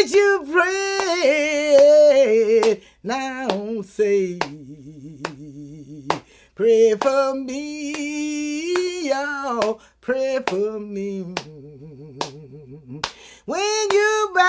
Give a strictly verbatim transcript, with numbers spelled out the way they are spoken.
Would you pray now? Say, pray for me, y'all. Pray for me. When you